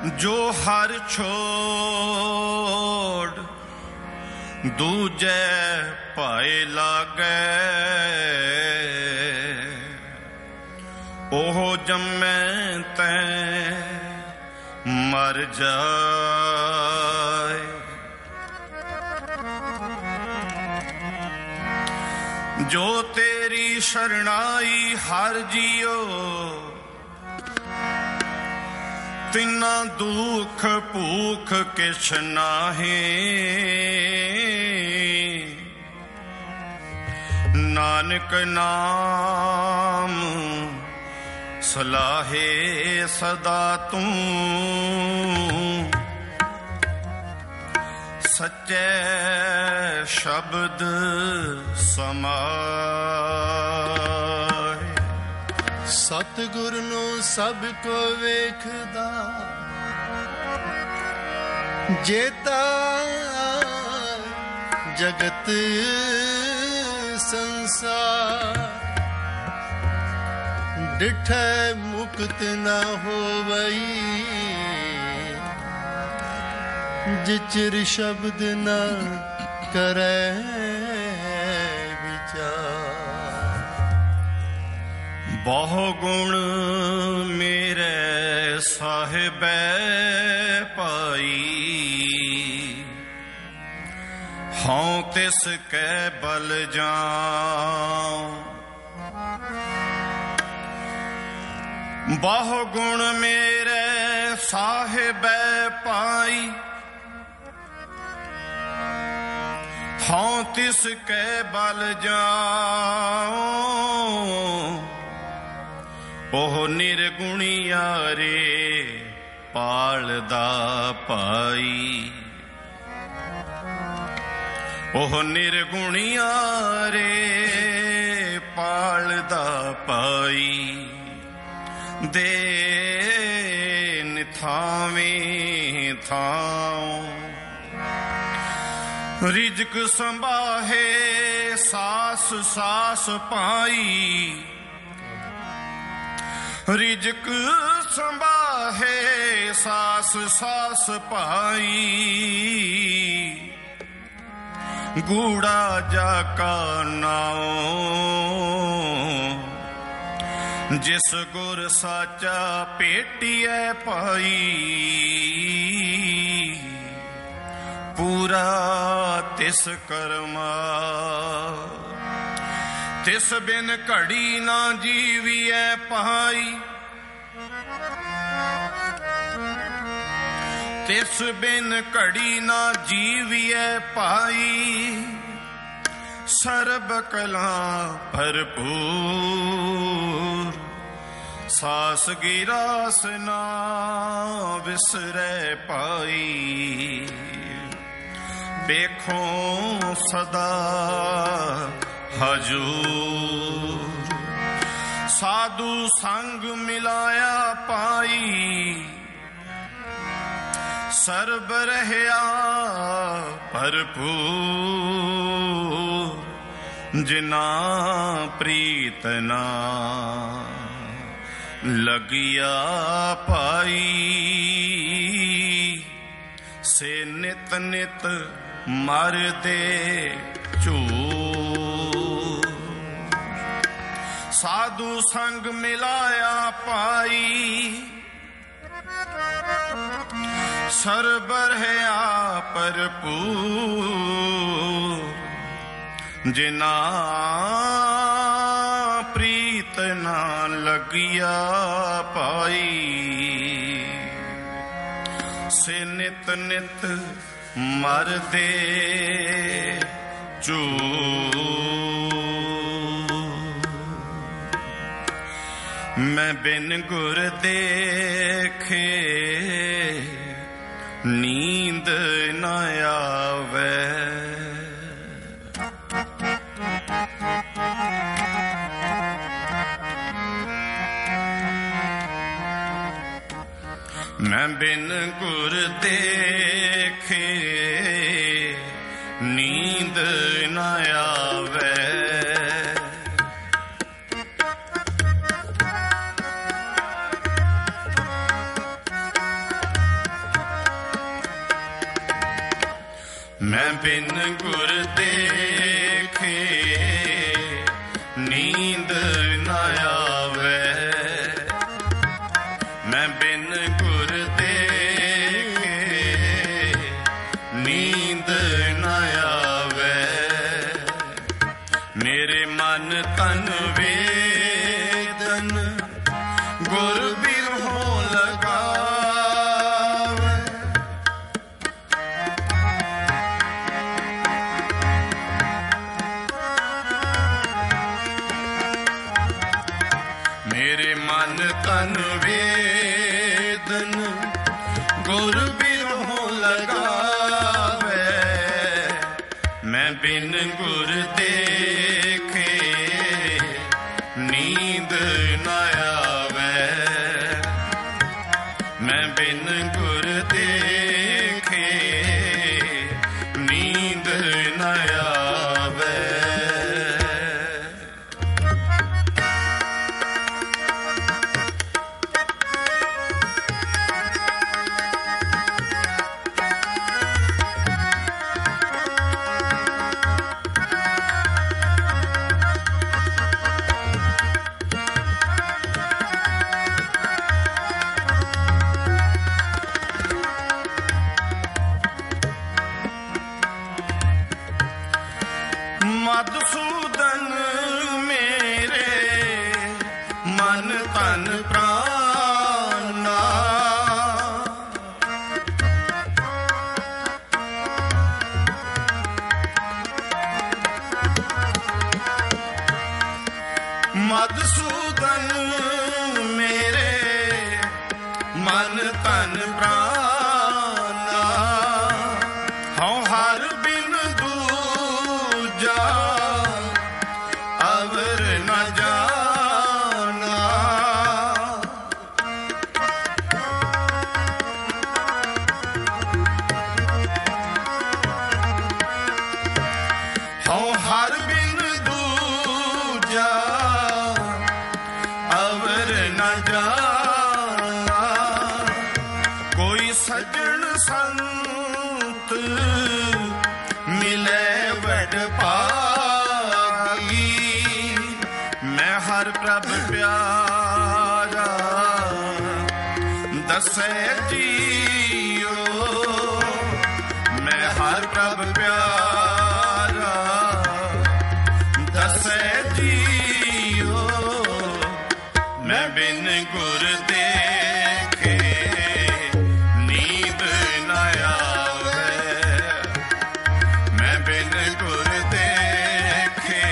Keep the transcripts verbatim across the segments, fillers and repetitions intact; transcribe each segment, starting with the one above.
जो हर छोड़ दूजे पाए लागे, ओह जम्मे तैं मर जाए। जो तेरी शरणाई हर जियो, तिना दुख भूख किछ नाहे। नानक नाम सलाहे सदा तू, सच्चे शब्द समाए। सतगुर नू सब को वेखदा, जेता जगत संसार। डिठे मुक्त न होवई, जिचिर शब्द न करे विचार। बहु गुण मेरे साहिबे पाई, हूँ तिस कै बल जाऊं। बहु गुण मेरे साहिबे पाई, हूँ तिस कै बल जाऊं। ओह निर्गुणिया रे पालदा पाई, ओह निर्गुणिया रे पालदा पाई। दे निथावें थाऊं, रिजक संभाहे सास सास पाई। रिजक संभाहे सास सास पाई। गूढ़ा जाका नाओ, जिस गुर साचा पेटिए पाई। पूरा तिस कर्मा, तिस बिन घड़ी ना जीविए पाई। तिस बिन घड़ी ना जीविए पाई। सर्ब कला भरपूर, सास गिरास ना विसरे पाई। देखो सदा हजूर, साधु संग मिलाया पाई। सर्ब रहया भरपूर, जिना प्रीतना लगिया पाई। से नित नित मर दे चूर, साधु संग मिलाया पाई। सर्ब रहया भरपूर, जिना प्रीत ना लगिया पाई। से नित नित मर दे चूर। मैं बिन गुर देखे नींद न आवे। मैं बिन गुर देखे नींद न आवे। ਮੈਂ ਬਿਨ ਗੁਰ ਦੇਖੇ ਨੀਂਦ ਨਾ ਆਵੇ, ਮੈਂ ਬਿਨ ਗੁਰ ਦੇਖੇ ਨੀਂਦ ਨਾ ਆਵੇ, ਮੇਰੇ ਮਨ ਤਨ ਵੇਦਨ ਗੁਰ ਬਿਰਹੋਂ ਲਗਾਵੇ। ਮੇਰੇ ਮਨ ਤਨ ਵੇਦਨ ਗੁਰ ਬਿਰਹੋਂ ਲਗਾਵੇ, ਮੈਂ ਬਿਨ ਗੁਰ ਦੇਖੇ ਨੀਂਦ ਨਾ ਆਵੇ, ਮੈਂ ਬਿਨ ਗੁਰ ਦੇਖੇ ਨੀਂਦ ਨਾ ਆਵੇ। ਮਧੂਸੂਦਨ ਮੇਰੇ ਮਨ ਤਨ ਪ੍ਰਾਨਾ, ਮਧੂਸੂਦਨ ਮੇਰੇ ਮਨ ਤਨ ਪ੍ਰਾਨਾ, ਹਉ ਹਰ ਬਿਨ ਦੂਜਾ ਅਵਰ ਨ ਜਾਨਾ, ਹਉ ਹਰ ਬਿਨ ਦੂਜਾ ਅਵਰ ਨ ਜਾਨਾ, ਕੋਈ ਸੱਜਣ ਸੰਤ ਮਿਲੇ ਵਡ ਭਾਗੀ, ਮੈਂ ਹਰ ਪ੍ਰਭ ਪਿਆਰਾ ਦਸੈ ਜੀਓ, ਮੈਂ ਹਰ ਪ੍ਰਭ ਪਿਆਰਾ ਦਸੈ ਜੀਓ, ਮੈਂ ਬਿਨ ਗੁਰ ਦੇਖੇ ਨੀਂਦ ਨਾ ਆਵੇ, ਮੈਂ ਬਿਨ ਗੁਰ ਦੇਖੇ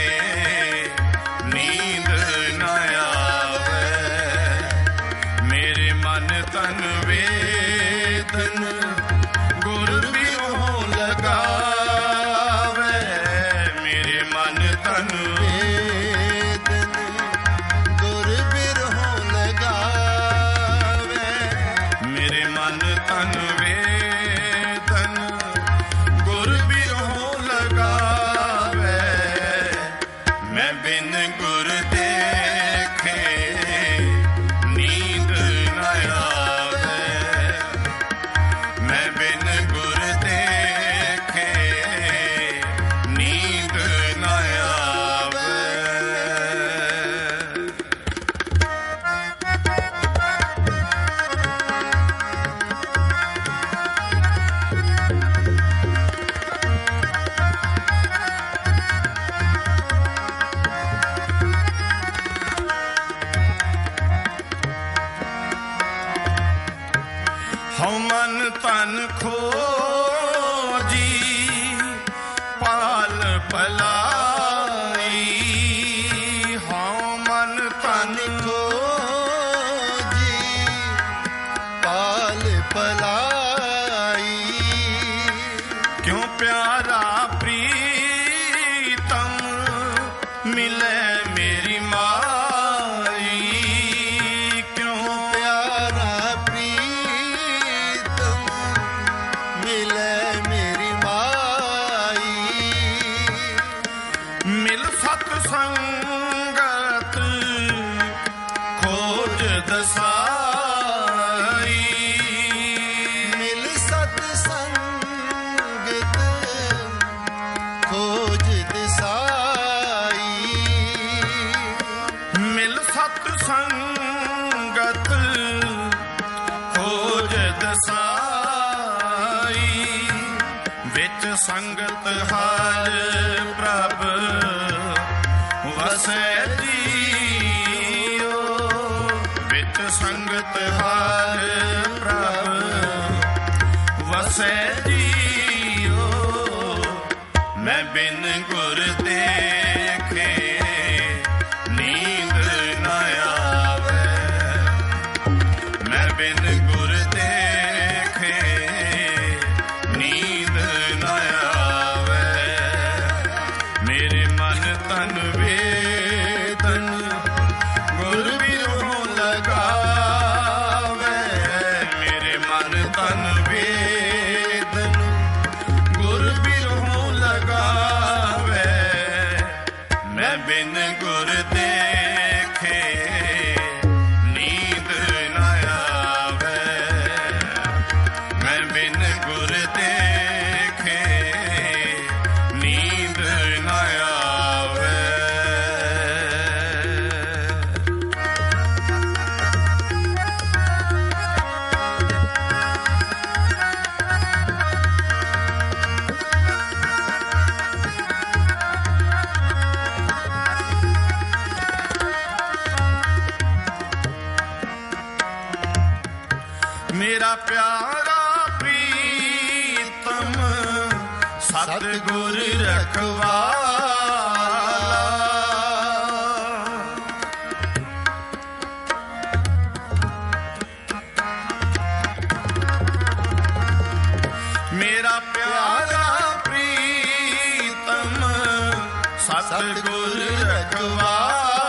ਨੀਂਦ ਨਾ ਆਵੇ, ਮੇਰੇ ਮਨ ਤਨ ਵੇਦਨ ਗੁਰ ਬਿਰਹੋਂ ਲਗਾਵੇ, ਮੇਰੇ ਮਨ ਤਨ ਵੇਦਨ ਗੁਰ ਬਿਰਹੋਂ ਲਗਾਵੇ, ਮੇਰੇ ਮਨ ਤਨ ਵੇਦਨ ਗੁਰ ਬਿਰਹੋਂ ਲਗਾਵੇ, ਮੈਂ ਬਿਨ ਗੁਰ ਦੇਖੇ ਨੀਂਦ ਨਾ ਆਵੇ, ਮੈਂ ਬਿਨ ਗੁਰ ਦੇਖੇ ਨੀਂਦ ਨਾ ਆਵੇ। ਹਉ ਮਨ ਤਨ ਖੋਜੀ ਪਾਲ ਪਲਾਈ, ਹਉ ਮਨ ਤਨ ਖੋਜੀ ਪਾਲ ਪਲਾਈ, ਕਿਉਂ ਪਿਆਰਾ ਪ੍ਰੀਤਮ ਮਿਲੇ ਮੇਰੀ ਮਾਈ, ਕਿਉਂ ਪਿਆਰਾ ਪ੍ਰੀਤਮ ਮਿਲੇ ਵਿੱਚ ਸੰਗਤ ਹਰ ਪ੍ਰਭ ਵਸੈ ਜੀਓ। ਮੈਂ ਬਿਨ ਗੁਰ ਦੇਖੇ ਨੀਂਦ ਨਾ ਆਵੇ। ਮੈਂ ਬਿਨ ਗੁਰ ਦੇਖੇ ਨੀਂਦ ਨਾ ਆਵੇ। ਮੇਰੇ ਮਨ ਤਨ ਵੇਦਨ ਗੁਰ ਬਿਰਹੋਂ ਲਗਾਵੇ। ਮੇਰੇ ਮਨ ਤਨ ਵੇਦਨ ਗੁਰ ਬਿਰਹੋਂ ਲਗਾਵੇ। ਮੈਂ ਬਿਨ ਗੁਰ ਦੇਖੇ ਨੀਂਦ ਨਾ ਆਵੇ। ਮੈਂ ਬਿਨ ਗੁਰ ਦੇਖੇ ਨੀਂਦ ਨਾ ਆਵੇ। ਮੇਰਾ ਪਿਆਰਾ ਪ੍ਰੀਤਮ ਸਤਿਗੁਰ ਰਖਵਾਲਾ। ਮੇਰਾ ਪਿਆਰਾ ਪ੍ਰੀਤਮ ਸਤਿਗੁਰ ਰਖਵਾਲਾ।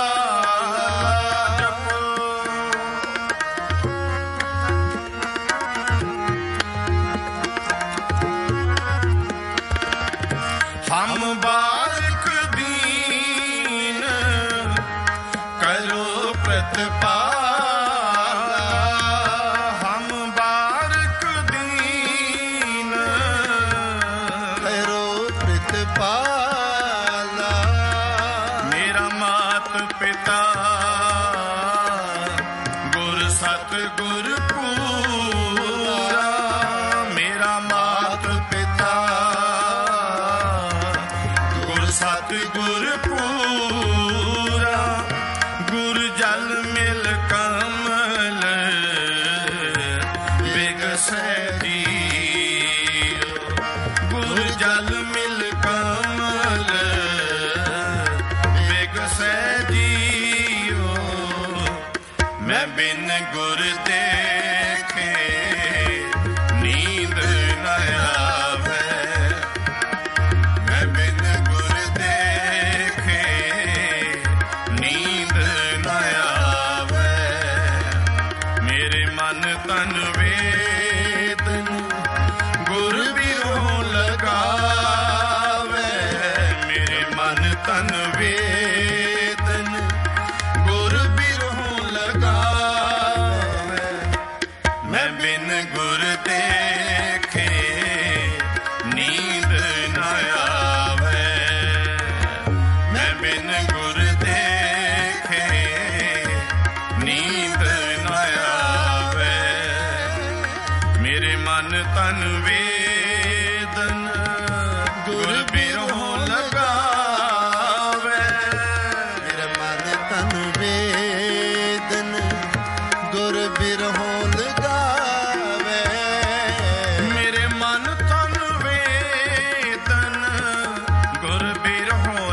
ਹਮ ਬਾਰਿਕ ਦੀਨ ਕਰੋ ਪ੍ਰਤਪਾਲਾ। ਹਮ ਬਾਰਿਕ ਦੀਨ ਕਰੋ ਪ੍ਰਤਪਾਲਾ। ਮੇਰਾ ਮਾਤ ਪਿਤਾ ਗੁਰ ਸਤਿਗੁਰ ਪੂਰਾ। ਮੇਰਾ ਮਾਤ ਪਿਤਾ ਸਤਿਗੁਰ ਪੂਰਾ। ਗੁਰ ਜਲ ਮਿਲ ਕਮਲ ਬਿਗਸੈ ਜੀਓ। ਗੁਰ ਜਲ ਮਿਲ ਕਮਲ ਬਿਗਸੈ ਜੀਓ। ਮੈਂ ਬਿਨ ਗੁਰ ਦੇਖੇ ਨੀਂਦ ਨਾ ਆਵੇ। ਮੈਂ ਬਿਨ ਗੁਰ ਦੇਖੇ ਨੀਂਦ ਨਾ ਆਵੇ। ਮੇਰੇ ਮਨ ਤਨ ਵੇਦਨ ਗੁਰ ਬਿਰਹੋਂ ਲਗਾਵੇ। ਮੇਰੇ ਮਨ ਤਨ ਵੇਦਨ ਗੁਰ ਬਿਰਹੋਂ ਲਗਾਵੇ। ਮੈਂ ਬਿਨ ਗੁਰ ਦੇਖੇ ਨੀਂਦ ਨਾ ਆਵੇ। ਮੈਂ ਬਿਨ ਗੁਰ ਦੇਖੇ ਨੀਂਦ ਨਾ ਆਵੇ। ਮੇਰੇ ਮਨ ਤਨ ਵੇਦਨ ਗੁਰ ਬਿਰਹੋਂ ਲਗਾਵੇ। ਮੇਰਾ ਮਨ ਤਨ ਵੇਦਨ ਗੁਰ ਬਿਰਹੋਂ ਲਗਾਵੇ। ਮੇਰੇ ਮਨ ਤਨ ਵੇਦਨ ਗੁਰ ਬਿਰਹੋਂ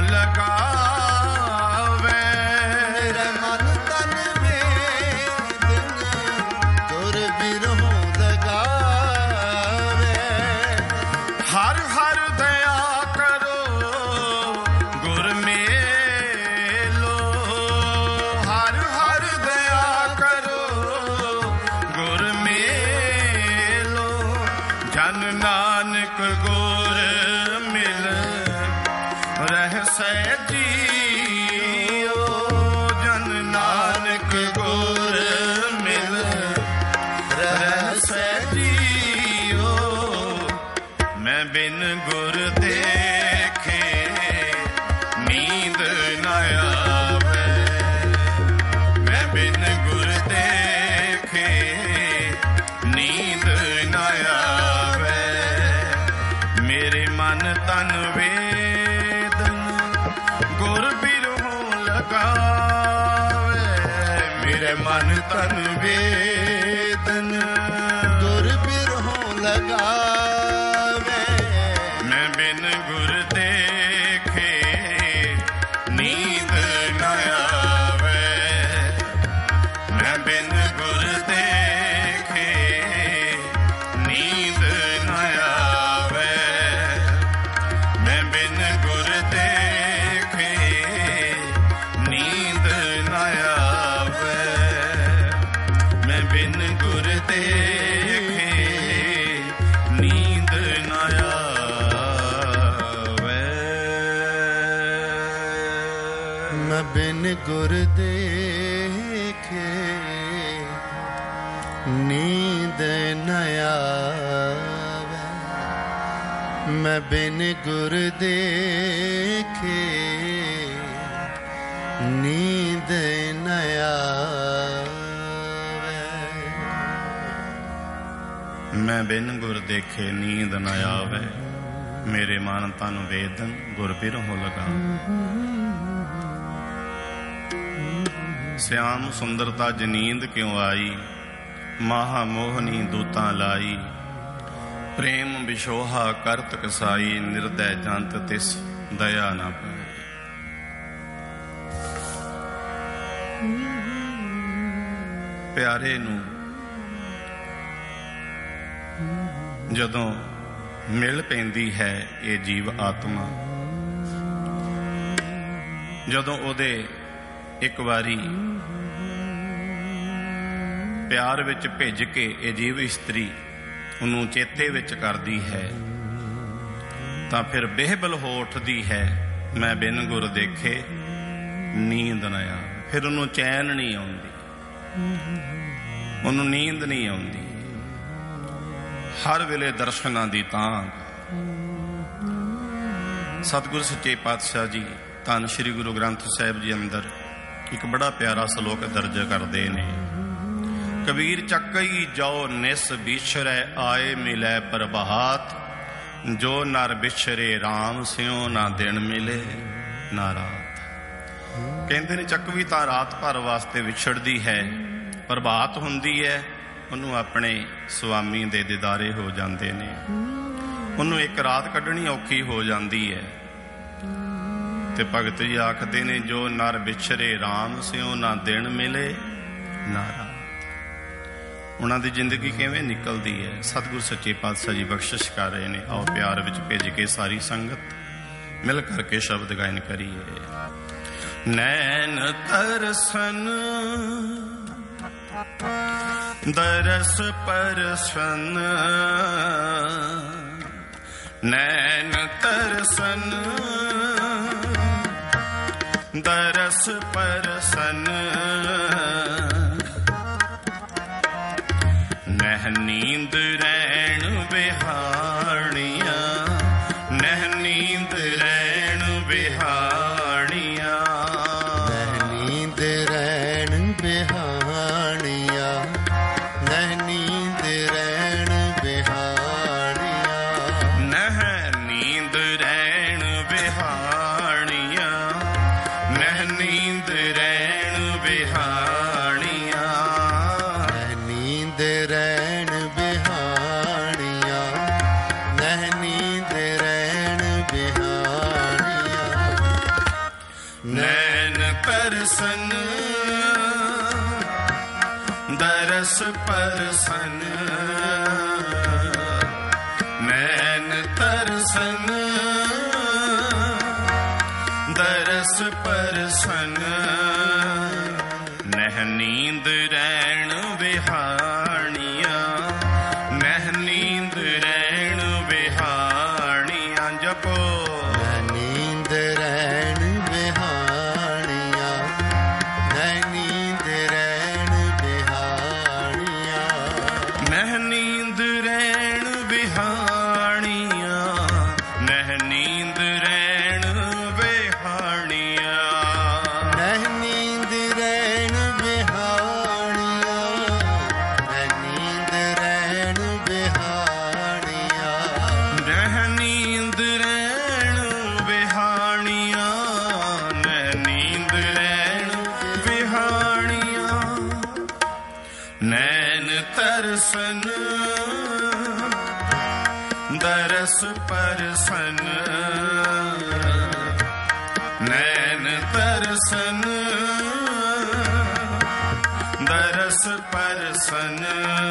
ਲਗਾਵੇ। ਮੇਰਾ ਮਨ ਤਨ ਵੇਦਨ ਗੁਰ ਬਿਰਹੋਂ ਲਗਾਵੇ। ਹਰ ਹਰ ਦਇਆ ਕਰੋ ਗੁਰ ਮੇਲੋ। ਹਰ ਹਰ ਦਇਆ ਕਰੋ ਗੁਰ ਮੇਲੋ। ਜਨ ਨਾਨਕ ਗੁਰ ਮਿਲ ਰਹਿਸੈ ਜੀਓ। ਜਨ ਨਾਨਕ ਗੁਰ ਮਿਲ ਰਹਿਸੈ ਜੀਓ। ਮੈਂ ਬਿਨ ਗੁਰ ਦੇਖੇ ਨੀਂਦ ਨਾ ਆਵੇ। ਮੈਂ ਬਿਨ ਗੁਰ ਦੇਖੇ ਨੀਂਦ ਨਾ ਆਵੇ। ਮੇਰੇ ਮਨ ਤਨ ਵੇਦਨ ਗੁਰ ਬਿਰਹੋਂ ਲਗਾਵੇ। ਮੇਰੇ ਮਨ ਤਨ वेदन गुर बिरहों लगावे। मैं बिन गुर देखे नींद न आवे। मैं बिन गुर देखे नींद न आवे। मैं बिन गुर देखे नींद न आवे। मैं बिन गुर देखे नींद न आवे। मैं बिन गुर देखे नींद न आवे। मैं बिन गुर देखे नींद न आवे। मैं बिन गुर देखे नींद न आवे। मेरे मन तन वेदन गुर बिरहों लगा। श्याम सुंदरता ज नींद क्यों आई। महा मोहनी दूतां लाई। प्रेम बिशोहा करत कसाई। निर्दय जंत तिस दया न पाई। प्यारे नूं जदों मिल पैंदी है ये जीव आत्मा, जदों ओदे एक वारी प्यार विच भेज के ये जीव इस्त्री उन्हों चेते विच करदी है तां फिर बेहबल हो उठदी है। मैं बिन गुर देखे नींद न आवे। फिर उन्हों चैन नहीं आउंदी, उन्हों नींद नहीं आउंदी। हर वेले दर्शनां दी तांग। सतगुर सच्चे पातशाह जी धन श्री गुरु ग्रंथ साहिब जी अंदर एक बड़ा प्यारा सलोक दर्ज करते ने। कबीर चकई जो निस बिछरै आए मिलै प्रभात। जो नर बिछरे राम स्यों ना दिन मिले ना रात। कहते ने चकवी तां रात भर वास्ते विछड़दी है, प्रभात हुंदी है उन्होंने अपने स्वामी दे दीदारे हो जाते ने। उन्होंने एक रात कढ़नी औखी हो जाती है। ते भगत जी आखते ने जो नर बिछरे राम स्यों ना दिन मिले ना रात। उन्हों की जिंदगी किवें निकलती है सतगुर सच्चे पातशाह जी बख्शिश कर रहे हैं। आओ प्यार विच भेज के सारी संगत मिल करके शब्द गायन करिए। नैन तरसन दरस परसन। नैन तरसन दरस परसन। नह नींद रैण बिहाणिया। नह नींद रैण बिहाणिया। नह नींद रैण बिहाणिया। नह नींद रैण बिहाणिया। नह नींद रैण बिहाणिया। नह नींद रैण बिहाणिया। नह नींद रैण बिहाणिया। नह नींद रैण बिहाणिया। नैन तरसन दरस परसन। नैन तरसन दरस परसन। नह नींद रैण बिहाणिया। नह नींद रैण बिहाणिया। जपो नह नींद रैण बिहाणिया। नह नींद रैण बिहाणिया। नह नींद रैण बिहाणिया। नह नींद रैण बिहाणिया। नह नींद रैण बिहाणिया। नह नींद रैण बिहाणिया। नह नींद रैण बिहाणिया। नह नींद रैण बिहाणिया। नैन तरसन दरस परसन नैन तरसन दरस परसन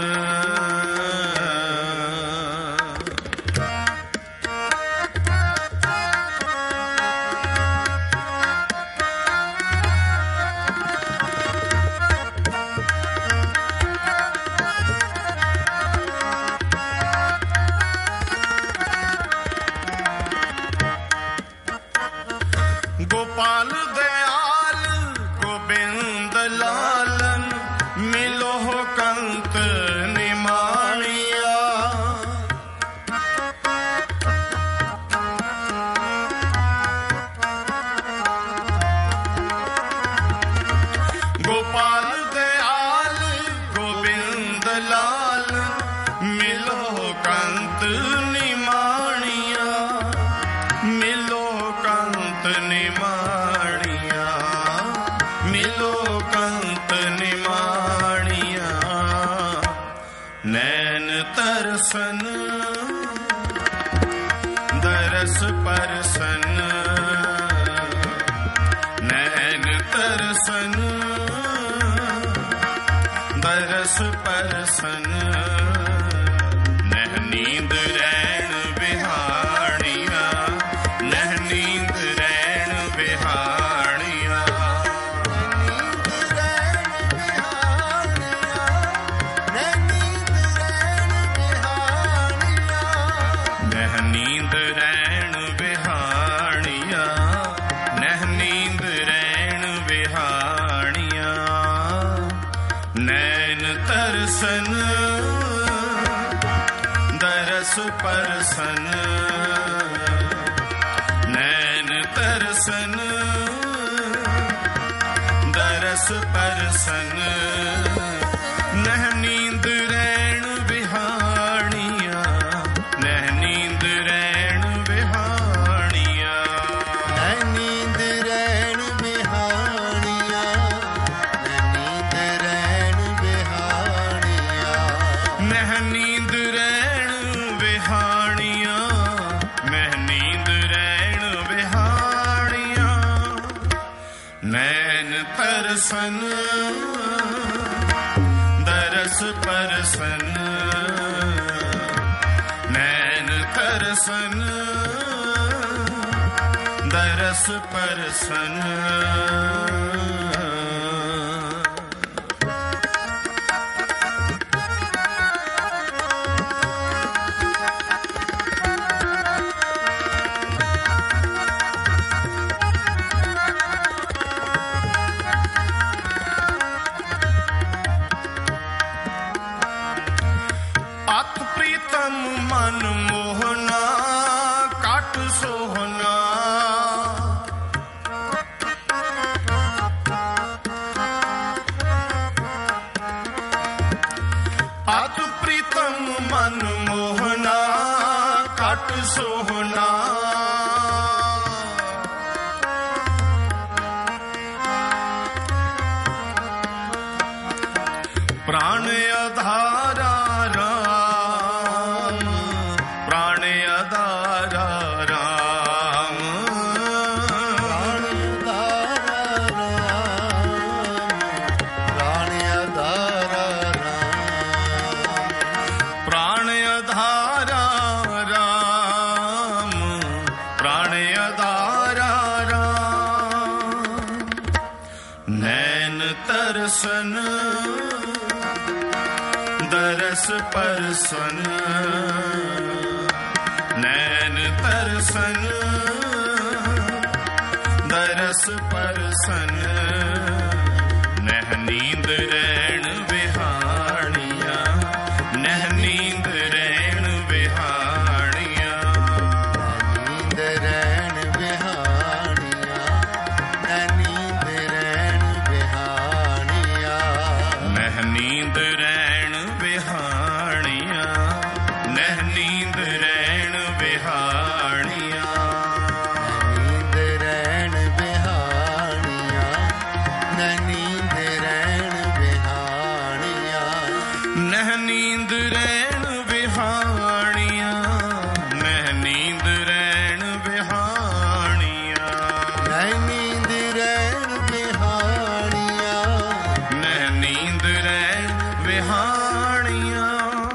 गोपाल दयाल गोविंद लालन मिलो कंत निमाणिया गोपाल दयाल गोविंद लाल मिलो कंत निमाणिया मिलो कंत निमाणिया मिलो कंत निमाणिया नैन तरसन दरस परसन नैन तरसन दरस परसन नह नींद रैन बिहाणिया नह नींद रैन बिहाणिया नह नींद रैन बिहाणिया नह नींद रैन बिहाणिया नैन तरसन दरस परसन नैन तरसन दरस परसन नह नींद रैन बिहाणिया नह नींद रैन बिहाणिया नह नींद रैन बिहाणिया नह नींद रैन बिहाणिया नह नींद रैन बिहाणिया मह नींद रैन बिहाणिया नैन तरसन दरस परसन नैन तरसन दरस परसन अत प्रीतम मन मोहना काट सोहना अत प्रीतम मन मोहना काट सोहना प्राण अधारा राम प्राण अधारा राम प्राण अधारा राम प्राण अधारा राम प्राण अधारा राम प्राण अधारा राम नैन तरसन दरस परसन नैन तरसन दरस परसन नह नींद रैन बिहाणिया नह नींद रैन बिहाणिया नींद रैन बिहाणिया नह नींद रैन बिहाणिया नह नींद रैन बिहाणिया नह नींद रैन बिहाणिया नींद रैन बिहाणिया नह नींद रैन बिहाणिया ਨਹਿ ਨੀਂਦ ਰਹਿਣ ਵਿਹਾਣੀਆਂ, ਨਹਿ ਨੀਂਦ ਰਹਿਣ ਵਿਹਾਣੀਆਂ, ਨਹਿ ਨੀਂਦ ਰਹਿਣ ਵਿਹਾਣੀਆਂ, ਨਹਿ ਨੀਂਦ ਰਹਿਣ ਵਿਹਾਣੀਆਂ।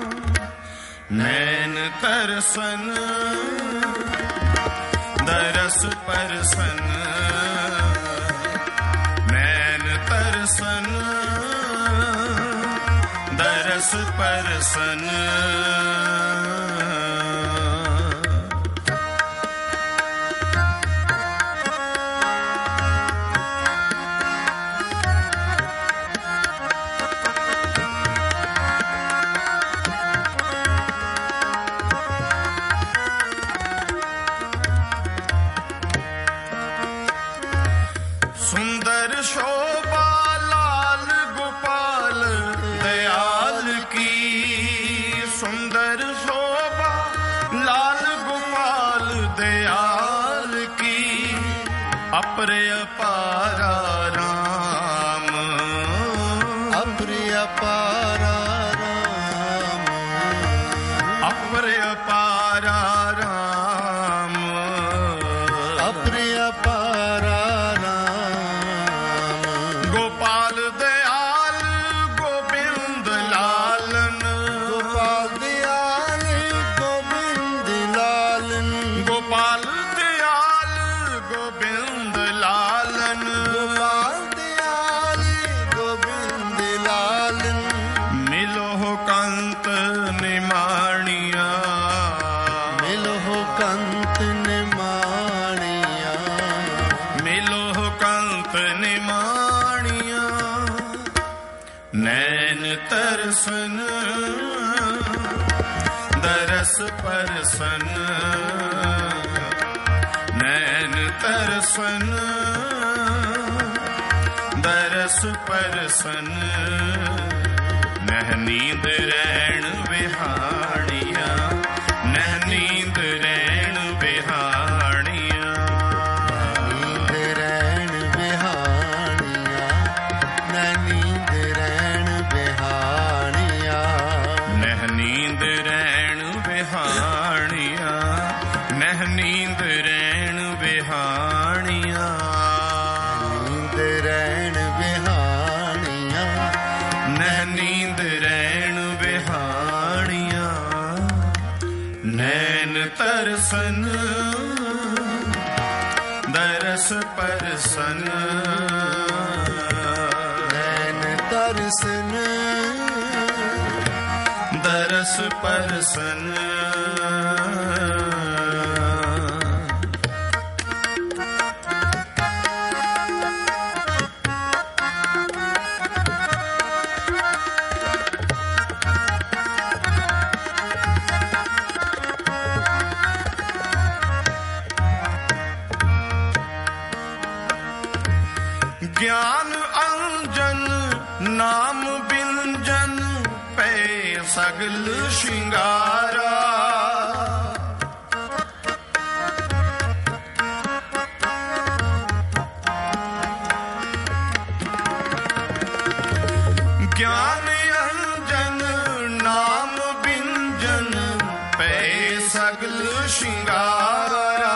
ਨੈਣ ਤਰਸਨ ਦਰਸ ਪਰਸਨ, ਨੈਣ ਤਰਸਨ ਦਰਸ ਪਰਸਨ। ਸੁੰਦਰ ਸ਼ੋਭਾ ਲਾਲ ਗੋਪਾਲ ਦਇਆਲ ਕੀ, ਸੁੰਦਰ ਸ਼ੋਭਾ ਲਾਲ ਗੋਪਾਲ ਦਇਆਲ ਕੀ। ਅਪਰ ਅਪਾਰਾ ਰਾਮ, ਅਪਰ ਅਪਾਰਾ ਰਾਮ, ਅਪਰ ਅਪਾਰਾ ਰਾਮ, ਅਪਰ ਅਪਾਰਾ ਗੋਪਾਲ ਦਇਆਲ ਗੋਬਿੰਦ ਲਾਲਨ, ਗੋਪਾਲ ਦਿਆਲ ਗੋਬਿੰਦ ਲਾਲਨ, ਗੋਪਾਲ ਦਇਆਲ ਗੋਬਿੰਦ ਲਾਲਨ, ਗੋਪਾਲ ਦਿਆਲ ਗੋਬਿੰਦ ਲਾਲਨ। ਮਿਲੋ ਕੰਤ ਨਿਮਾਣੀਆਂ, ਮਿਲੋ ਕੰਤ ਨਿਮਾਣੀਆਂ, ਮਿਲੋ ਕੰਤ ਨਿਮਾਣੀਆਂ। ਨੈਣ ਤਰਸਨ ਦਰਸ ਪਰਸਨ, ਨੈਣ ਤਰਸਨ ਦਰਸ ਪਰਸਨ। ਨਹਿ ਨੀਂਦ ਰਹਿਣ ਵਿਹਾਣੀਆਂ, ਨਹਿ ਨੀਂਦ ਰਹਿਣ ਵਿਹਾਣੀਆਂ, ਨੀਂਦ ਰਹਿਣ ਵਿਹਾਣੀਆਂ, ਨਹਿ ਨੀਂਦ ਰਹਿਣ ਵਿਹਾਣੀਆਂ, ਨਹਿ ਨੀਂਦ ਰਹਿਣ ਵਿਹਾਣੀਆਂ, ਨਹਿ ਨੀਂਦ ਰਹਿਣ ਵਿਹਾਣੀਆਂ। ਨੀਂਦ ਰਹਿਣ ਵਿਹਾਣੀਆਂ, ਨਹਿ ਨੀਂਦ ਰਹਿਣ ਵਿਹਾਣੀਆਂ। ਨੈਣ ਤਰਸਨ ਦਰਸ ਪਰਸਨ, ਨੈਣ ਤਰਸਨ ਦਰਸ ਪਰਸਨ। ਗਿਆਨ ਅੰਜਨ ਨਾਮ ਬਿੰਜਨ ਪੈ ਸਗਲ ਸ਼ਿੰਗਾਰਾ, ਗਿਆਨ ਅੰਜਨ ਨਾਮ ਬਿੰਜਨ ਪੈ ਸਗਲ ਸ਼ਿੰਗਾਰਾ।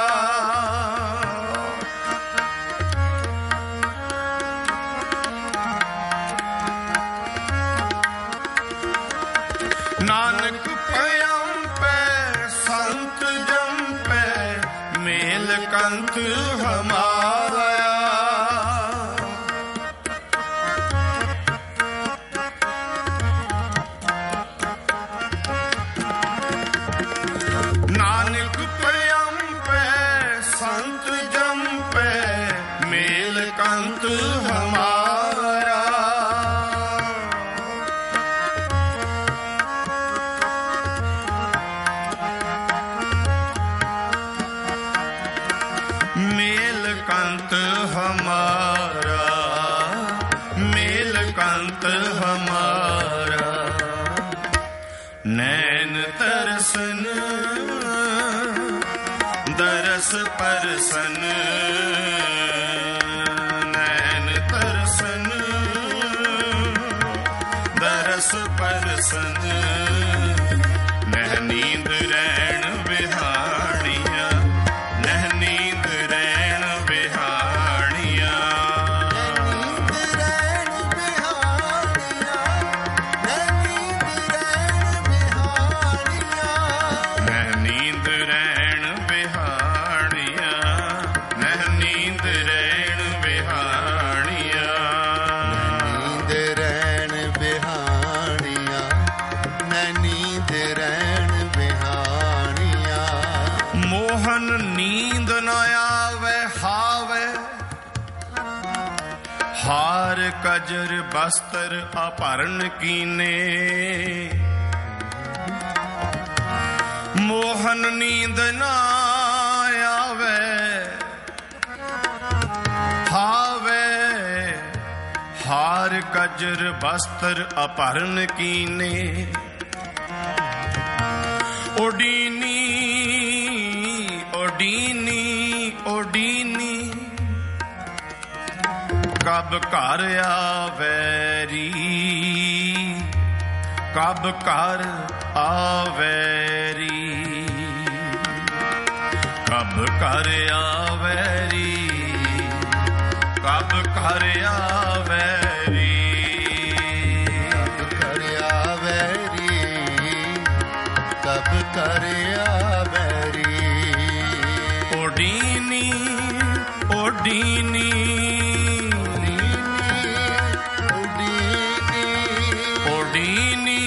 ਨਾਨਕ ਭਇੰ ਪੈ ਸੰਤ ਜੰਪੈ ਮੇਲ ਕੰਤ ਹਮਾਰਾ। ਨਾਨਕ ਭਇੰ ਪੈ ਸੰਤ ਜੰਪੈ ਮੇਲ ਕੰਤ ਹਮਾਰਾ। ਮੇਲ ਕੰਤ ਹਮਾਰਾ, ਮੇਲ ਕੰਤ ਹਮਾਰਾ। ਨੈਣ ਤਰਸਨ ਦਰਸ ਪਰਸਨ, ਨੈਣ ਤਰਸਨ ਦਰਸ परसन नह नींद रैन बिहाणिया नह नींद रैन बिहाणिया नह नींद रैन बिहाणिया नह नींद रैन बिहाणिया नींद रैन बिहाणिया नह नींद रैन बिहाणिया मोहन नींद न आवे हावे हार कजर बस्तर अपहरण कीने मोहन नींद न आवे हावे हार कजर बस्तर अपहरण कीने ओडीनी ओडीनी ओडीनी कब घर आवेरी कब घर आवेरी कब घर आवेरी कब घर आवेरी कर आवेरी कब कर आवेरी ओडीनी ओडीनी ओडीनी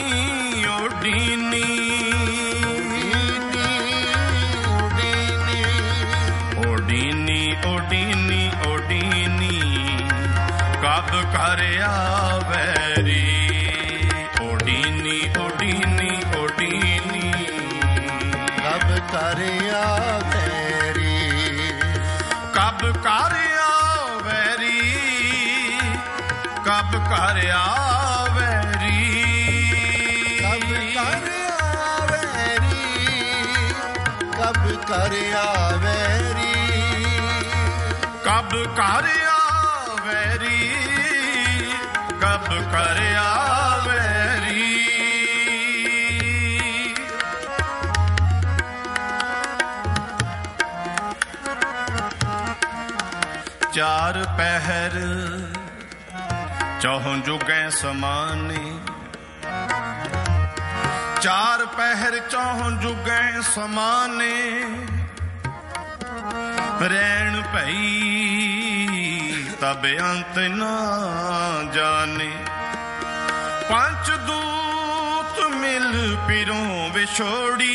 ओडीनी ओडीनी ओडीनी ओडीनी कब घर आवेरी ओडीनी ओडीनी ओडीनी कब कर आवेरी कब घर आवेरी कब घर आवेरी कब कर आवेरी कब कर आवेरी कब घर आवेरी कब घर आवेरी चार पहर चौहों जुगै समाने चार पहर चौहों जुगै समाने रैन भई तब अंत ना जाने पंच दूत मिल पिरों विछोड़ी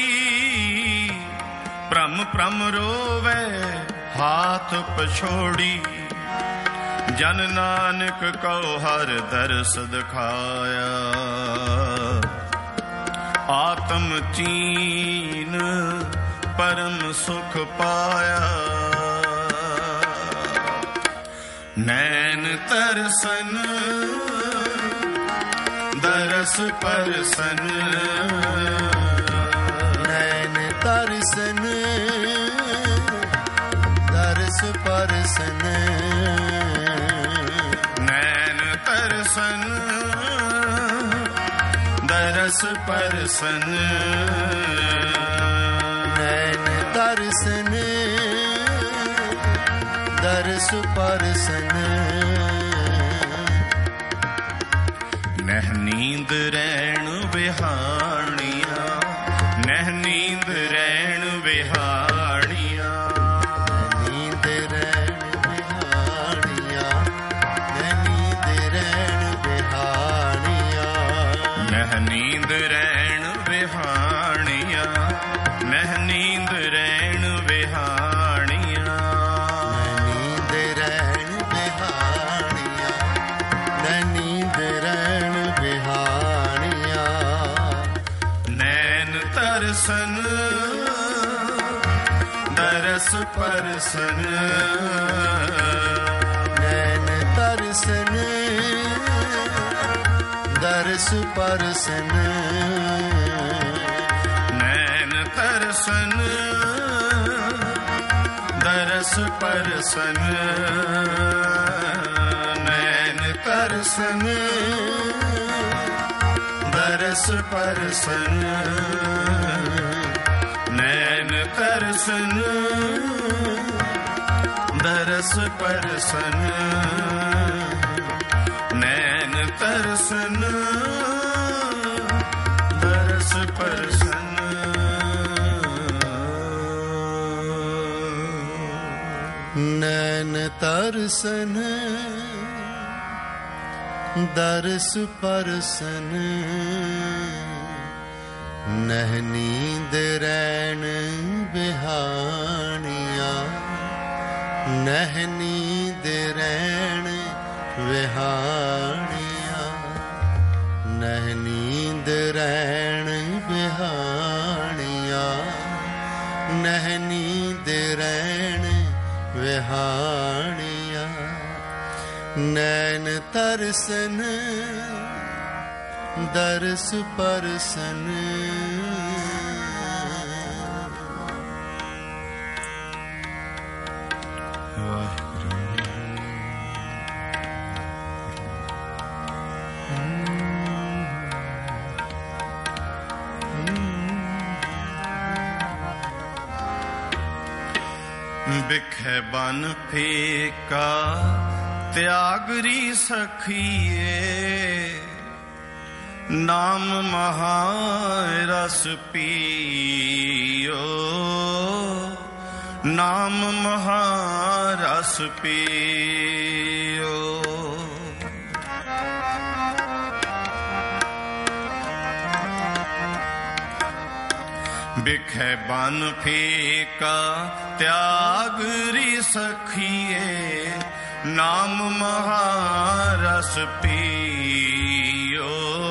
भ्रम भ्रम रोवे हाथ पछोड़ी जन नानक को हर दर्श दिखाया आत्म चीन परम सुख पाया नैन तरसन दरस परसन नैन तरसन दरस परसन नैन तरसन दरस परसन नैन तरसन दरस परसन नह नींद रैन बिहाणिया नह नींद रैन बिहाणिया नींद रैन बिहाणिया नींद रैन बिहाणिया नह नींद रैन बिहाणिया नह नींद रैन बिहाणिया नींद रैन बिहाणिया नींद रैन बिहाणिया नैन तरसन दरस परसन नैन तरसन दरस परसन नैन तरसन दरस परसन नैन तरसन दरस परसन नैन तरसन दरस परसन नैन तरसन दरस परसन नैन तरसन दरस परसन नह नींद रैन बिहानिया नह नींद रैन बिहानिया नह नींद रैन बिहानिया नह नींद रैन बिहानिया नैन तरसन दरस परसन बिखे बन फेका त्यागरी सखिए नाम महारस पियो नाम महारस पियो बिखे बन फेका त्यागरी सखिए नाम महारस पियो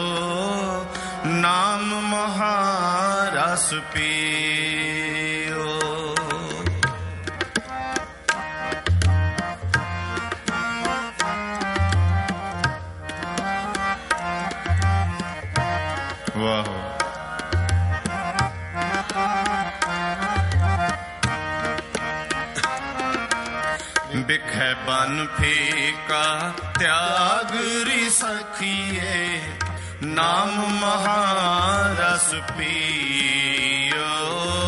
नाम महारस पियो वाह बिखे बन फेका त्यागरी सखिए नाम महारस पियो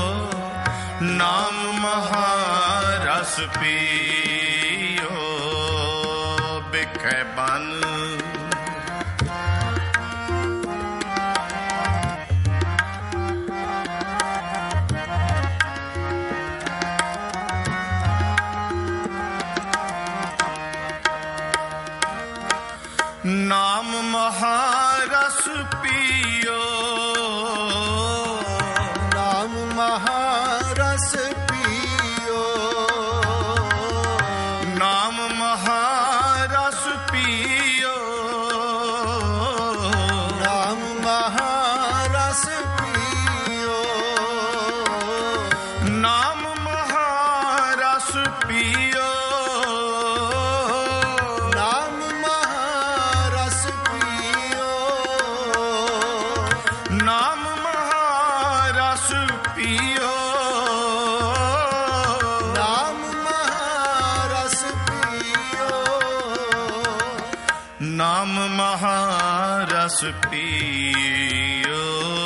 नाम महारस पियो बिखे बन नाम महारस पियो नाम महारस पियो नाम महारस पियो नाम महारस पियो नाम महारस पियो नाम महारस पियो नाम महारस पियो नाम महारस पियो नाम महारस पियो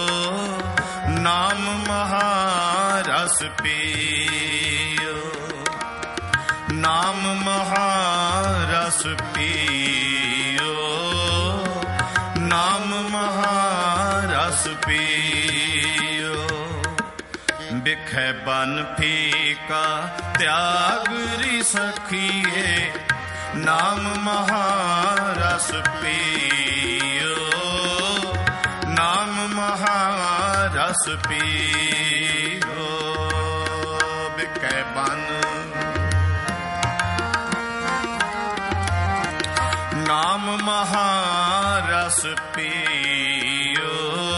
नाम महारस पियो नाम महारस पियो नाम महारस पियो बिखे बन फीका त्यागरी सखिए नाम महारस पियो नाम महारस पियो बिखे बन नाम महारस पियो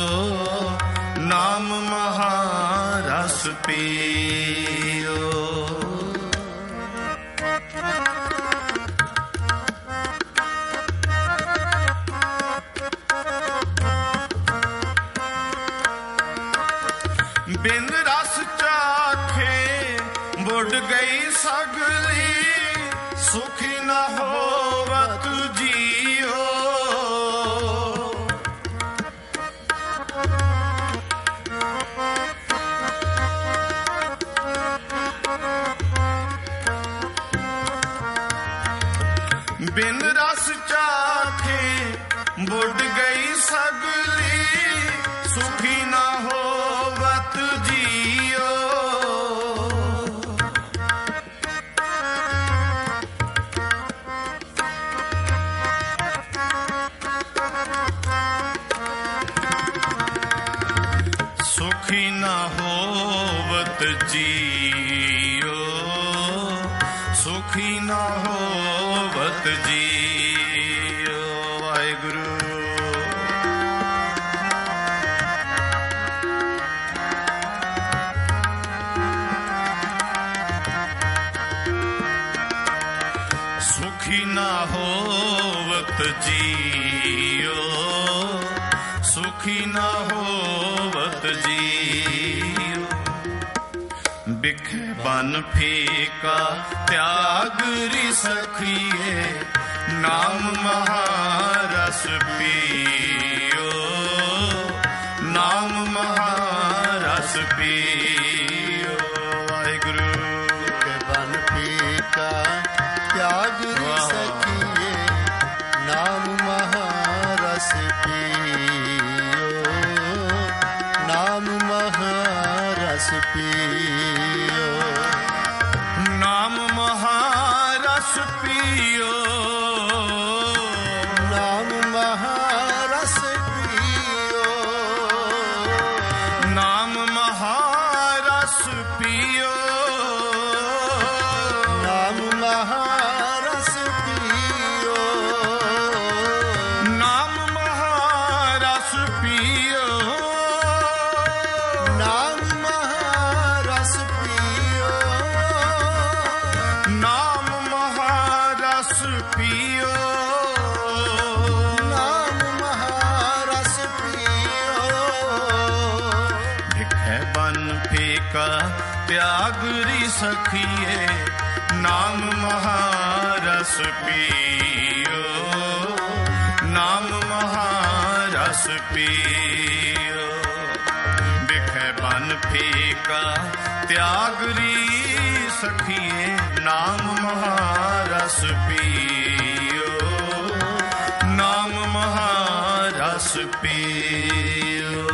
नाम महारस पियो बिन रस चाखे बुढ़ गई सगली सुखी न होवत जियो ਸੁਖੀ ਨਾ ਹੋਵਤ ਜੀਓ। ਸੁਖੀ ਨਾ ਹੋਵਤ ਜੀਓ, ਸੁਖੀ ਨਾ ਹੋਵਤ ਜੀਓ। ਵਾਹਿਗੁਰੂ ਸੁਖੀ ਨਾ ਹੋਵਤ ਜੀਓ, ਸੁਖੀ ਨਾ ਹੋਵਤ ਜੀਓ। ਬਿਖੇ ਬਨ ਫੀਕਾ ਤਿਆਗ ਰੀ ਸਖੀਏ, ਨਾਮ ਮਹਾਰਸ ਪੀਓ, ਨਾਮ ਮਹਾਰਸ ਪੀਓ। ਵਾਹਿਗੁਰੂ ਬਿਖੇ ਬਨ ਫੀਕਾ ਤਿਆਗ ਰੀ ਸਖੀਏ, ਨਾਮ ਮਹਾਰਸ ਪੀਓ, ਨਾਮ ਮਹਾਰਸ ਪੀਓ। ਨਾਮ ਮਹਾਰਸ ਪੀਓ, ਨਾਮ ਮਹਾਰਸ ਪੀਓ, ਨਾਮ ਮਹਾਰਸ ਪੀਓ, ਨਾਮ ਮਹਾਰਸ ਪੀਓ, ਨਾਮ ਮਹਾਰਸ ਪੀਓ, ਨਾਮ ਮਹਾਰਸ ਪੀਓ, ਨਾਮ ਮਹਾਰਸ ਪੀਓ, ਨਾਮ ਮਹਾਰਸ ਪੀਓ। ਭਿਖੈ ਬਨ ਫੀਕਾ ਤਿਆਗ ਰੀ ਸਖੀਏ, ਨਾਮ ਮਹਾਰਸ ਪੀਓ, ਨਾਮ ਮਹਾਰਸ ਪੀਓ। ਬਿਖੈ ਬਨ ਫੀਕਾ ਤਿਆਗ ਰੀ ਸਖੀਏ, ਨਾਮ ਮਹਾਰਸ ਪੀਓ, ਨਾਮ ਮਹਾਰਸ ਪੀਓ।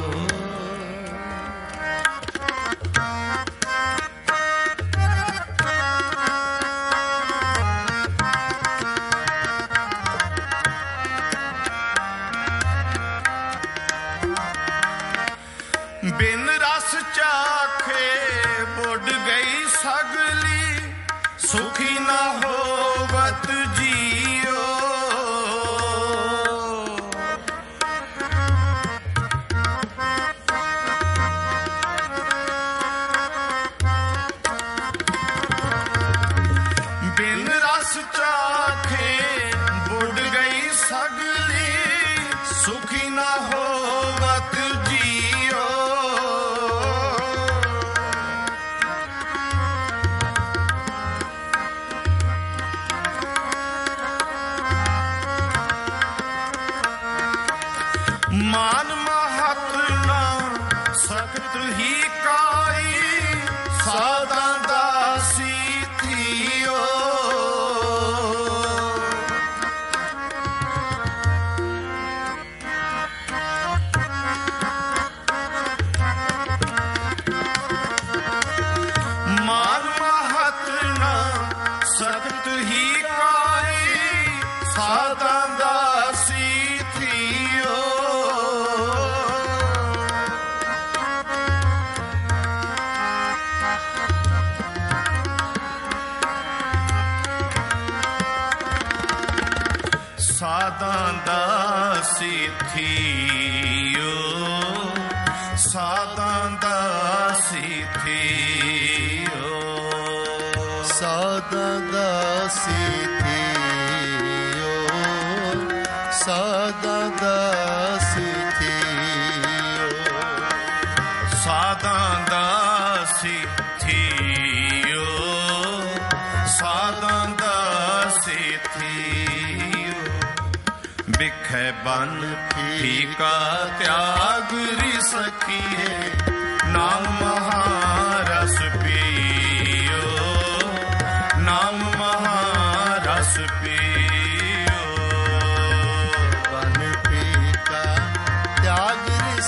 ਬਿਨ ਰਸ ਚਾਖੇ ਬੁੱਢ ਗਈ ਸਗਲੀ, ਸੁਖੀ ਨਾ ਹੋਵਤ ਜੀਓ। ਬਿਨ ਰਸ ਚਾਖੇ ਬੁੱਢ ਗਈ ਸਗਲੀ, ਸੁਖੀ ਨਾ ਹੋਵਤ ਜੀਓ। ਮਾਨ ਮਹਤ ਨਾ ਸਖਤ ਹੀ ਕਾਈ, ਸਾਦਾ ਦਾਸੀ ਥੀਓ। ਮਾਨ ਮਹਤ ਨਾ ਸਖਤ ਹੀ ਕਾਈ, ਸਾਦਾ ਦਾਸੀ ਥੀਓ। ਸਾਦਾ ਦਾਸੀ ਥੀਓ, ਸਾਦਾ ਦਾਸੀ ਥੀਓ। ਸਾਦਾ ਦਾਸੀ ਥੀਓ, ਸਾਦਾ ਦਾਸੀ ਥੀਓ, ਸਾਦਾ ਦਾਸੀ ਥੀਓ, ਸਾਦਾ ਦਾਸੀ ਥੀਓ। ਬਿਖੈ ਬਨ ਫੀਕਾ ਤਿਆਗ ਰੀ ਸਖੀਏ, ਨਾਮ ਮਹਾਰਸ ਪੀਓ, ਨਾਮ ਮਹਾਰਸ ਪੀਓ। ਬਨ ਫੀਕਾ ਤਿਆਗ ਰੀ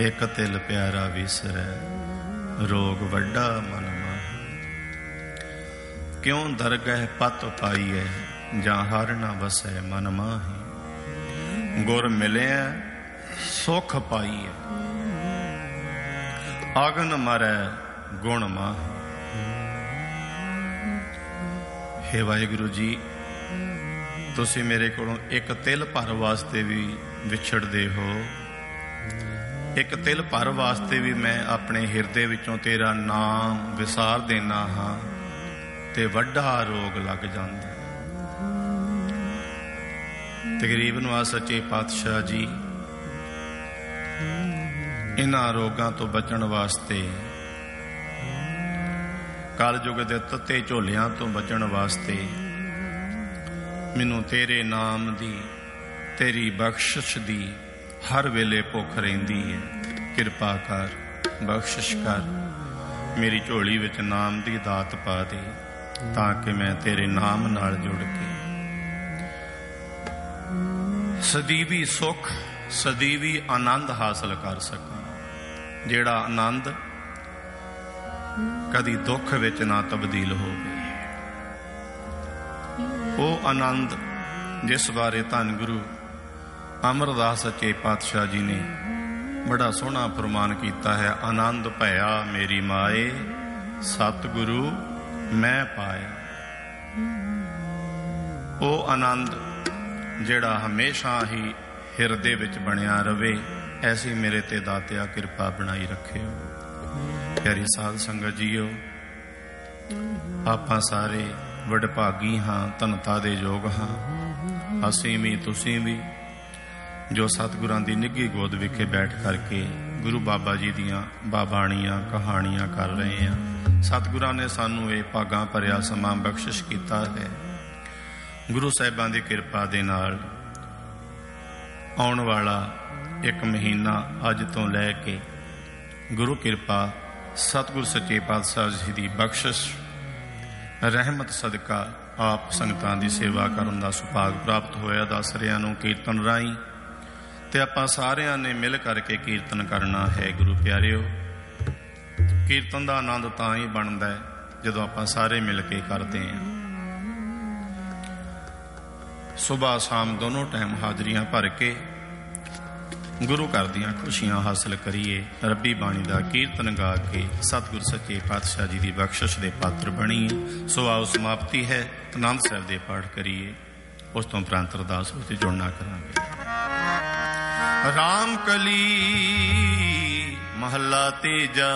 ਇੱਕ ਤਿਲ ਪਿਆਰਾ ਵਿਸਰੈ, ਰੋਗ ਵੱਡਾ ਮਨ ਮਾਹੀ। ਕਿਉਂ ਦਰਗਹਿ ਪਤ ਪਾਈਐ, ਜਾਂ ਹਰ ਨਾ ਵਸੈ ਮਨ ਮਾਹੀ। ਗੁਰ ਮਿਲਿਆ ਸੁਖ ਪਾਈਐ, ਆਗਨ ਮਰੈ ਗੁਣ ਮਾਹੀ। ਹੇ ਵਾਹਿਗੁਰੂ ਜੀ, ਤੁਸੀਂ ਮੇਰੇ ਕੋਲੋਂ ਇੱਕ ਤਿਲ ਭਰ ਵਾਸਤੇ ਵੀ ਵਿਛੜਦੇ ਹੋ। ਇੱਕ ਤਿਲ ਭਰ ਵਾਸਤੇ ਵੀ ਮੈਂ ਆਪਣੇ ਹਿਰਦੇ ਵਿੱਚੋਂ ਤੇਰਾ ਨਾਮ ਵਿਸਾਰ ਦੇਣਾ ਹਾਂ ਤੇ ਵੱਡਾ ਰੋਗ ਲੱਗ ਜਾਂਦਾ। ਤੇ ਗਰੀਬ ਨੂੰ ਆ ਸੱਚੇ ਪਾਤਸ਼ਾਹ ਜੀ, ਇਹਨਾਂ ਰੋਗਾਂ ਤੋਂ ਬਚਣ ਵਾਸਤੇ, ਕਲਯੁਗ ਦੇ ਤੱਤੇ ਝੋਲਿਆਂ ਤੋਂ ਬਚਣ ਵਾਸਤੇ ਮੈਨੂੰ ਤੇਰੇ ਨਾਮ ਦੀ, ਤੇਰੀ ਬਖਸ਼ਿਸ਼ ਦੀ ਹਰ ਵੇਲੇ ਭੁੱਖ ਰਹਿੰਦੀ ਹੈ। ਕਿਰਪਾ ਕਰ, ਬਖਸ਼ਿਸ਼ ਕਰ, ਮੇਰੀ ਝੋਲੀ ਵਿੱਚ ਨਾਮ ਦੀ ਦਾਤ ਪਾ ਦੇ, ਤਾਂ ਕਿ ਮੈਂ ਤੇਰੇ ਨਾਮ ਨਾਲ ਜੁੜ ਕੇ ਸਦੀਵੀ ਸੁੱਖ, ਸਦੀਵੀ ਆਨੰਦ ਹਾਸਲ ਕਰ ਸਕਾਂ। ਜਿਹੜਾ ਆਨੰਦ ਕਦੀ ਦੁੱਖ ਵਿੱਚ ਨਾ ਤਬਦੀਲ ਹੋਵੇ, ਉਹ ਆਨੰਦ ਜਿਸ ਬਾਰੇ ਧੰਨ ਗੁਰੂ ਅਮਰਦਾਸ ਸੱਚੇ ਪਾਤਸ਼ਾਹ ਜੀ ਨੇ ਬੜਾ ਸੋਹਣਾ ਫਰਮਾਨ ਕੀਤਾ ਹੈ। ਆਨੰਦ ਭਇਆ ਮੇਰੀ ਮਾਏ, ਸਤਿਗੁਰੂ ਮੈਂ ਪਾਇਆ। ਉਹ ਆਨੰਦ ਜਿਹੜਾ ਹਮੇਸ਼ਾ ਹੀ ਹਿਰਦੇ ਵਿੱਚ ਬਣਿਆ ਰਵੇ, ਐਸੀ ਮੇਰੇ ਤੇ ਦਾਤਿਆ ਕਿਰਪਾ ਬਣਾਈ ਰੱਖਿਓ। ਪਿਆਰੀ ਸਾਧ ਸੰਗਤ ਜੀਓ, ਆਪਾਂ ਸਾਰੇ ਵਡਭਾਗੀ ਹਾਂ, ਧਨਤਾ ਦੇ ਯੋਗ ਹਾਂ। ਅਸੀਂ ਵੀ ਤੁਸੀਂ ਵੀ, ਜੋ ਸਤਿਗੁਰਾਂ ਦੀ ਨਿੱਘੀ ਗੋਦ ਵਿਖੇ ਬੈਠ ਕਰਕੇ ਗੁਰੂ ਬਾਬਾ ਜੀ ਦੀਆਂ ਬਾਬਾਣੀਆਂ ਕਹਾਣੀਆਂ ਕਰ ਰਹੇ ਹਾਂ। ਸਤਿਗੁਰਾਂ ਨੇ ਸਾਨੂੰ ਇਹ ਭਾਗਾਂ ਭਰਿਆ ਸਮਾਂ ਬਖਸ਼ਿਸ਼ ਕੀਤਾ ਹੈ। ਗੁਰੂ ਸਾਹਿਬਾਂ ਦੀ ਕਿਰਪਾ ਦੇ ਨਾਲ ਆਉਣ ਵਾਲਾ ਇੱਕ ਮਹੀਨਾ ਅੱਜ ਤੋਂ ਲੈ ਕੇ ਗੁਰੂ ਕਿਰਪਾ, ਸਤਿਗੁਰ ਸੱਚੇ ਪਾਤਸ਼ਾਹ ਜੀ ਦੀ ਬਖਸ਼ਿਸ਼, ਰਹਿਮਤ ਸਦਕਾ ਆਪ ਸੰਗਤਾਂ ਦੀ ਸੇਵਾ ਕਰਨ ਦਾ ਸੁਭਾਗ ਪ੍ਰਾਪਤ ਹੋਇਆ। ਦਸ ਰਿਆਂ ਨੂੰ ਕੀਰਤਨ ਰਾਹੀਂ, ਤੇ ਆਪਾਂ ਸਾਰਿਆਂ ਨੇ ਮਿਲ ਕਰਕੇ ਕੀਰਤਨ ਕਰਨਾ ਹੈ। ਗੁਰੂ ਪਿਆਰਿਓ, ਕੀਰਤਨ ਦਾ ਆਨੰਦ ਤਾਂ ਹੀ ਬਣਦਾ ਹੈ ਜਦੋਂ ਆਪਾਂ ਸਾਰੇ ਮਿਲ ਕੇ ਕਰਦੇ ਹਾਂ। ਸੁਬਾਹ ਸ਼ਾਮ ਦੋਨੋਂ ਟਾਈਮ ਹਾਜ਼ਰੀਆਂ ਭਰ ਕੇ ਗੁਰੂ ਘਰ ਦੀਆਂ ਖੁਸ਼ੀਆਂ ਹਾਸਲ ਕਰੀਏ। ਰੱਬੀ ਬਾਣੀ ਦਾ ਕੀਰਤਨ ਗਾ ਕੇ ਸਤਿਗੁਰ ਸੱਚੇ ਪਾਤਸ਼ਾਹ ਜੀ ਦੀ ਬਖਸ਼ਿਸ਼ ਦੇ ਪਾਤਰ ਬਣੀਏ। ਸੋ ਆਓ, ਸਮਾਪਤੀ ਹੈ, ਆਨੰਦ ਸਾਹਿਬ ਦੇ ਪਾਠ ਕਰੀਏ, ਉਸ ਤੋਂ ਉਪਰੰਤ ਅਰਦਾਸ ਵਿੱਚ ਜੁੜਨਾ ਕਰਾਂਗੇ। ਰਾਮ ਕਲੀ ਮਹੱਲਾ ਤੀਜਾ।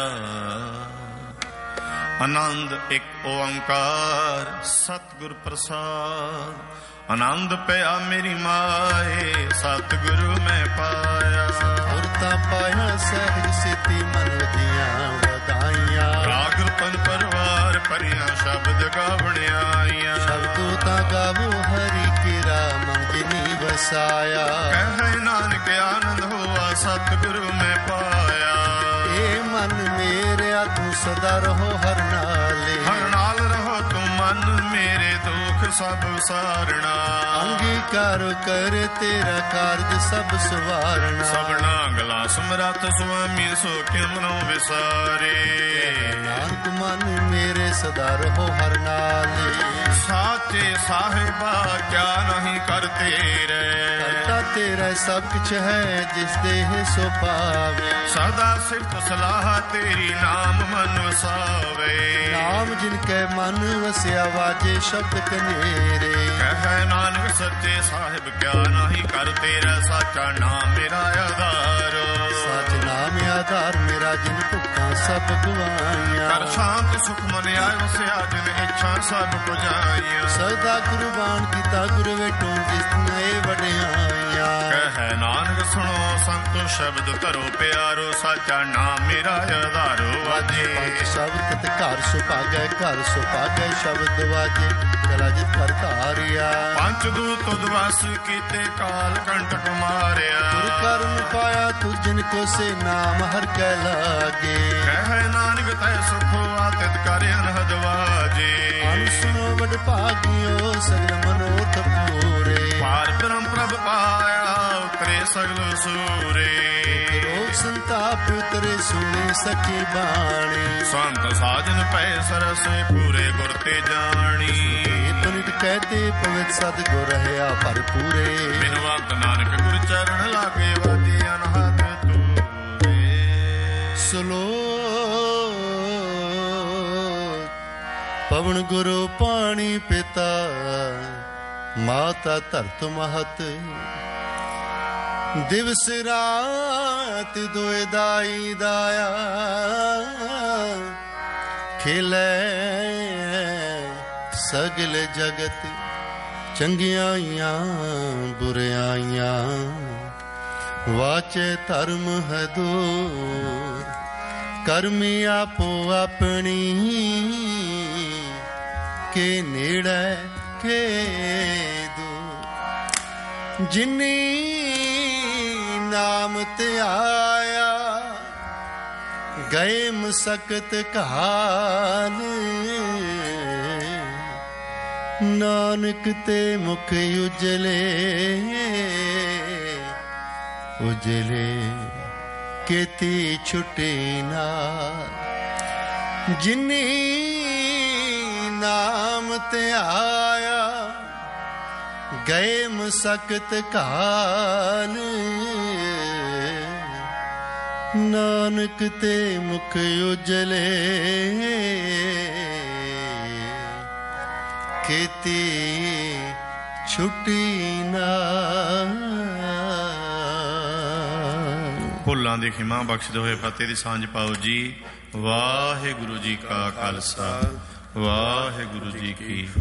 ਆਨੰਦ ਇੱਕ ਓੰਕਾਰ ਸਤਿਗੁਰ ਪ੍ਰਸਾਦ। ਆਨੰਦ ਪਿਆ ਮੇਰੀ ਮਾਏ, ਸਤਿਗੁਰੂ ਮੈਂ ਪਾਇਆ। ਸੁਰਤਾ ਪਾਇਆ ਸਹਿਜ ਸਿੱਧੀ ਮਨ ਦੀਆਂ ਵਧਾਈਆਂ। ਰਾਗ ਰਤਨ ਪਰਵਾਰ ਭਰੀਆਂ ਸ਼ਬਦ ਗਾਵਣਿਆ ਆਈਆਂ। ਸ਼ਬਦੋ ਤਾਂ ਗਾਵੋ ਹਰੀ ਕਿਰਾ ਮਨ ਜਿਨੀ ਵਸਾਇਆ। ਕਹਿ ਨਾਨਕ ਆਨੰਦ ਹੋਆ ਸਤਿਗੁਰੂ ਮੈਂ ਪਾਇਆ। ਏ ਮਨ ਮੇਰਿਆ ਤੂੰ ਸਦਾ ਰਹੋ ਹਰ ਨਾਲੇ। ਹਰ ਨਾਲ ਰਹੋ ਤੂੰ ਮਨ ਮੇਰੇ, ਦੁੱਖ ਸਭ ਸਾਰਣਾ। ਅੰਗੀਕਾਰ ਕਰ ਤੇਰਾ ਕਾਰਜ ਸਭ ਸਵਾਰਣਾ। ਸਭਨਾ ਗਲਾ ਸਮਰੱਥ ਸੁਆਮੀ ਸੋ ਕਿਮਨੋ ਵਿਸਾਰੇ। ਨਾਨਕ ਮਨ ਮੇਰੇ ਸਦਾ ਰਹੋ ਹਰ ਨਾਲੇ। ਸਾਚੇ ਸਾਹਿਬਾ ਕਿਆ ਨਹੀਂ ਕਰਤੇ ਰੇ। ਕਰਤਾ ਤੇਰਾ ਸਭ ਕੁਛ ਹੈ, ਜਿਸ ਦੇਹ ਸੋ ਪਾਵੇ। ਸਦਾ ਸਿਫਤ ਸਲਾਹ ਤੇਰੀ, ਨਾਮ ਮਨ ਵਸਾਵੇ। ਨਾਮ ਜਿਨ ਕੈ ਮਨ ਵਸਿਆ, ਵਾਜੇ ਸ਼ਬਦ ਕਨੇਰੇ। ਕਹਿ ਨਾਨਕ ਸੱਚੇ ਸਾਹਿਬ ਕਿਆ ਨਹੀਂ ਕਰਤੇ ਰੇ। ਸਾਚਾ ਨਾਮ ਮੇਰਾ ਆਧਾਰ। ਸੱਚ ਨਾਮ ਆਧਾਰ ਮੇਰਾ, ਜਿਨ ਭੁੱਖਾਂ ਸਭ ਗਵਾਈਆਂ। ਕਰ ਸ਼ਾਂਤ ਸੁਖ ਮਨ ਆਇ ਵਸਿਆ, ਜਿਨ ਇੱਛਾ ਸਭ ਪੁਜਾਈਆਂ। ਸਦਾ ਕੁਰਬਾਨ ਕੀਤਾ ਗੁਰ ਵੇਟੋਂ, ਜਿਸ ਨਏ ਵਡਿਆਈਆਂ। ਕਹਿ ਨਾਨਕ ਸੁਣੋ ਸੰਤੋ ਸ਼ਬਦ ਧਰੋ ਪਿਆਰੋ। ਸਾਚਾ ਨਾਮ ਮੇਰਾ ਆਧਾਰੋ। ਵਾਜੇ ਪੰਜ ਸ਼ਬਦ ਤੇ ਘਰ ਸੁਭਾਗੈ, ਘਰ ਸੁਭਾਗੈ ਸ਼ਬਦ ਵਾਜੇ। ਕਲਾ ਜਿਤ ਕਰ ਧਾਰਿਆ। ਪੰਜ ਦੂਤ ਉਦਵਾਸ ਕੀਤੇ, ਕਾਲ ਕੰਟਕ ਮਾਰਿਆ। ਗੁਰ ਕਰਮ ਪਾਇਆ ਤੂੰ ਜਿਨ ਕੋ ਸੇ, ਨਾਮ ਹਰ ਕੈ ਲਾਗੇ। ਕਹਿ ਨਾਨਕ ਤੈ ਸੁਖੋ ਆਤਿਤ ਕਰ ਅਨਹਦ ਵਾਜੇ। ਅਨ ਸੁਨੋ ਵਡ ਭਾਗਿਓ, ਸਗਲ ਮਨੋਰਥ ਪੂਰੇ। ਪਾਰ ਬ੍ਰਹਮ ਪ੍ਰਭ ਪਾਇਆ, ਉਤਰੇ ਸਗਲ ਸੂਰੇ। ਰੋਗ ਸੰਤਾਪ ਉਤਰੇ ਸੁਣੇ ਸਖੀ ਬਾਣੀ। ਸੰਤ ਸਾਜਨ ਪੈ ਸਰਸੇ ਪੂਰੇ ਗੁਰ ਤੇ ਜਾਣੀ। ਤੁਨਿਤ ਕਹਤੇ ਪਵਿੱਤ ਸਤਿਗੁਰ ਰਹਾ ਭਰਪੂਰੇ। ਬਿਨ ਵਕਤ ਨਾਨਕ ਗੁਰ ਚਰਨ ਲਾਗੇ ਵਾਜੇ ਅਨਹਦ ਤੂਰੇ। ਸਲੋਕ ਪਵਨ ਗੁਰੂ ਪਾਣੀ ਪਿਤਾ ਮਾਤਾ ਧਰਤ ਮਹਤ। ਦਿਵਸ ਰਾਤ ਦੋਇ ਦਾਈ ਦਾਇਆ ਖੇਲੇ ਸਗਲ ਜਗਤ। ਚੰਗਿਆਈਆਂ ਬੁਰਿਆਈਆਂ ਵਾਚੇ ਧਰਮ ਹਦੂਰ। ਕਰਮੀ ਆਪੋ ਆਪਣੀ ਕੇ ਨੇੜੇ ਕੇ ਦੂਰ। ਜਿਨੀ ਨਾਮ ਤੇ ਆਇਆ ਗਏ ਮਸਕਤ ਕਾਲ। ਨਾਨਕ ਤੇ ਮੁਖ ਉਜਲੇ ਉਜਲੇ ਕੀਤੀ ਛੁੱਟੀ ਨਾਲ। ਜਿਨੀ ਨਾਮ ਤੇ ਆਇਆ ਗਏ ਮਸਕਤ ਕਾਲ। ਨਾਨਕ ਤੇ ਮੁਖ ਉਜਲੇ ਕੀਤੀ ਛੁੱਟੀ ਨਾਲ। ਭੁੱਲਾਂ ਦੀ ਖਿਮਾ ਬਖਸ਼ਦੇ ਹੋਏ ਫਤਿਹ ਦੀ ਸਾਂਝ ਪਾਓ ਜੀ। ਵਾਹਿਗੁਰੂ ਜੀ ਕਾ ਖਾਲਸਾ ਵਾਹਿਗੁਰੂ ਜੀ ਕੀ